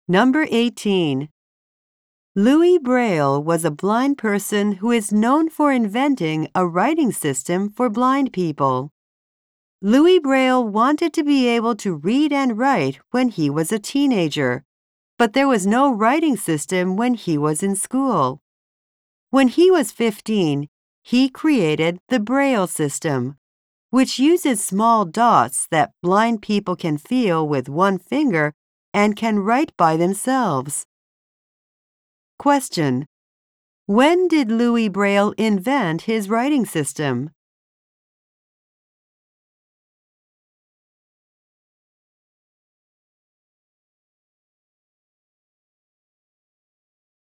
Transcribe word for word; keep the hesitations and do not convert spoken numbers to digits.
Number eighteen. Louis Braille was a blind person who is known for inventing a writing system for blind people. Louis Braille wanted to be able to read and write when he was a teenager, but there was no writing system when he was in school. When he was fifteen, he created the Braille system, which uses small dots that blind people can feel with one finger and can write by themselves. Question: when did Louis Braille invent his writing system?